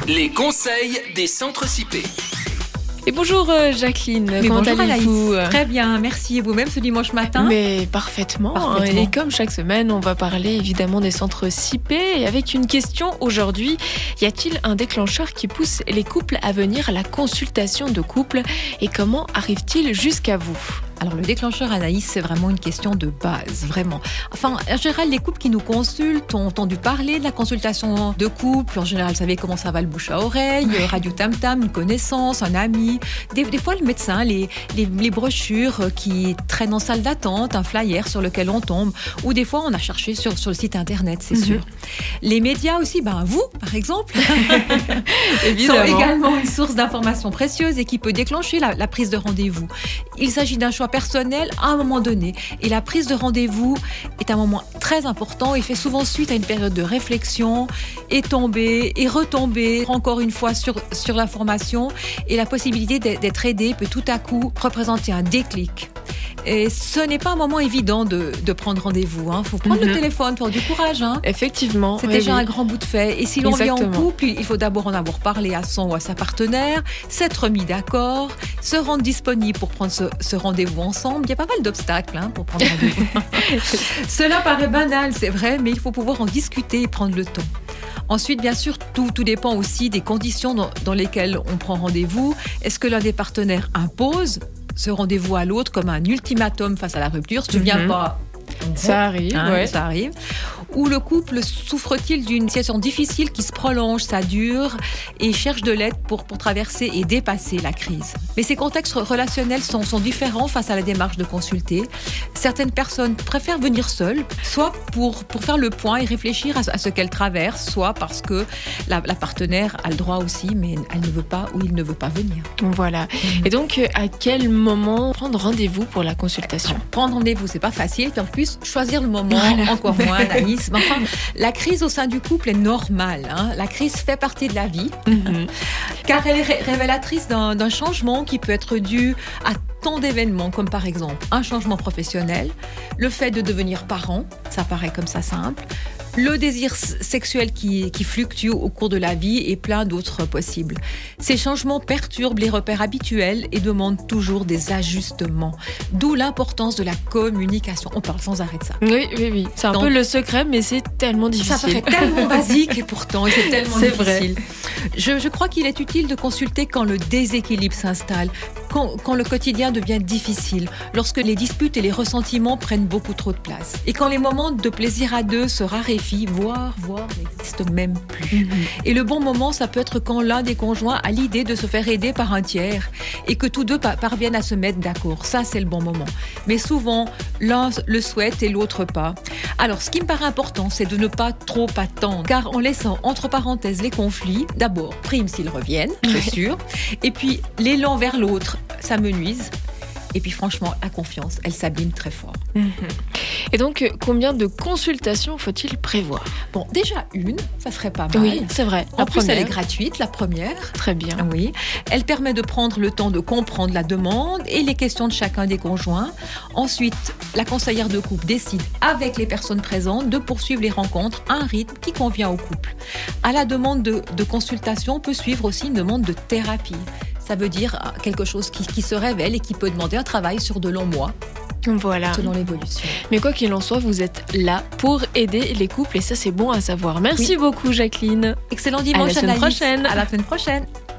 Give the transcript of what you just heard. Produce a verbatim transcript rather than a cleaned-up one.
Les conseils des centres C I P. Et bonjour euh, Jacqueline, Mais comment bonjour allez-vous? Anaïs, très bien, merci. Et vous-même ce dimanche matin? Mais parfaitement. Parfaitement. Et comme chaque semaine, on va parler évidemment des centres C I P. Et avec une question aujourd'hui, y a-t-il un déclencheur qui pousse les couples à venir à la consultation de couple? Et comment arrive-t-il jusqu'à vous? Alors le déclencheur, Anaïs, c'est vraiment une question de base, vraiment. Enfin, en général, les couples qui nous consultent ont entendu parler de la consultation de couple. En général, vous savez comment ça va, le bouche à oreille, Ouais. radio tam-tam, une connaissance, un ami. Des, des fois, le médecin, les, les, les brochures qui traînent en salle d'attente, un flyer sur lequel on tombe. Ou des fois, on a cherché sur, sur le site internet, c'est Mhm. sûr. Les médias aussi, ben vous, par exemple, sont Évidemment. également une source d'informations précieuses et qui peut déclencher la, la prise de rendez-vous. Il s'agit d'un choix personnel à un moment donné. Et la prise de rendez-vous est un moment très important et fait souvent suite à une période de réflexion, et tomber, et retomber encore une fois sur, sur l'information. Et la possibilité d'être d'être aidé peut tout à coup représenter un déclic. Et ce n'est pas un moment évident de, de prendre rendez-vous. Il faut prendre Mhm. le téléphone, faire du courage. Hein. Effectivement. C'est oui, déjà oui. un grand bout de fait. Et si l'on vient en Exactement. couple, il faut d'abord en avoir parlé à son ou à sa partenaire, s'être mis d'accord, se rendre disponible pour prendre ce, ce rendez-vous ensemble. Il y a pas mal d'obstacles hein, pour prendre rendez-vous. Cela paraît banal, c'est vrai, mais il faut pouvoir en discuter et prendre le temps. Ensuite, bien sûr, tout, tout dépend aussi des conditions dans, dans lesquelles on prend rendez-vous. Est-ce que l'un des partenaires impose ce rendez-vous à l'autre comme un ultimatum face à la rupture? Si tu ne viens Mhm. pas, Ça arrive, Hein, ouais. ça arrive. Ou le couple souffre-t-il d'une situation difficile qui se prolonge, ça dure, et cherche de l'aide pour, pour traverser et dépasser la crise. Mais ces contextes relationnels sont, sont différents face à la démarche de consulter. Certaines personnes préfèrent venir seules, soit pour, pour faire le point et réfléchir à, à ce qu'elles traversent, soit parce que la, la partenaire a le droit aussi, mais elle ne veut pas ou il ne veut pas venir. Voilà. Et donc, euh, à quel moment prendre rendez-vous pour la consultation? Prendre rendez-vous, c'est pas facile. Puis en plus, choisir le moment, Voilà. encore moins, Anaïs. Mais enfin, la crise au sein du couple est normale. Hein. La crise fait partie de la vie, Mhm. car elle est ré- révélatrice d'un, d'un changement qui peut être dû à tant d'événements, comme par exemple un changement professionnel, le fait de devenir parent, ça paraît comme ça simple, le désir s- sexuel qui, qui fluctue au cours de la vie et plein d'autres possibles. Ces changements perturbent les repères habituels et demandent toujours des ajustements, d'où l'importance de la communication. On parle sans arrêt de ça. Oui, oui, oui. C'est un Donc- peu le secret, mais c'est tellement Ça difficile. paraît tellement basique et pourtant, et c'est tellement C'est vrai. difficile. Je, je crois qu'il est utile de consulter quand le déséquilibre s'installe, quand, quand le quotidien devient difficile, lorsque les disputes et les ressentiments prennent beaucoup trop de place, et quand les moments de plaisir à deux se raréfient, voire, voire n'existent même plus. Mhm. Et le bon moment, ça peut être quand l'un des conjoints a l'idée de se faire aider par un tiers et que tous deux pa- parviennent à se mettre d'accord. Ça, c'est le bon moment. Mais souvent, l'un le souhaite et l'autre pas. Alors, ce qui me paraît important, c'est de ne pas trop attendre, car en laissant entre parenthèses les conflits, d'abord, prime s'ils reviennent, c'est sûr, et puis l'élan vers l'autre, ça me nuise. Et puis franchement, la confiance, elle s'abîme très fort. Mhm. Et donc, euh, combien de consultations faut-il prévoir? Bon, déjà une, ça serait pas mal. Oui, c'est vrai. En La plus, elle est première. gratuite, la première. Très bien. Oui, elle permet de prendre le temps de comprendre la demande et les questions de chacun des conjoints. Ensuite, la conseillère de couple décide avec les personnes présentes de poursuivre les rencontres à un rythme qui convient au couple. À la demande de, de consultation, on peut suivre aussi une demande de thérapie. Ça veut dire euh, quelque chose qui, qui se révèle et qui peut demander un travail sur de longs mois, Voilà. selon l'évolution. Mais quoi qu'il en soit, vous êtes là pour aider les couples et ça, c'est bon à savoir. Merci Oui. beaucoup, Jacqueline. Excellent dimanche, À la semaine Anaïs. prochaine. À la semaine prochaine.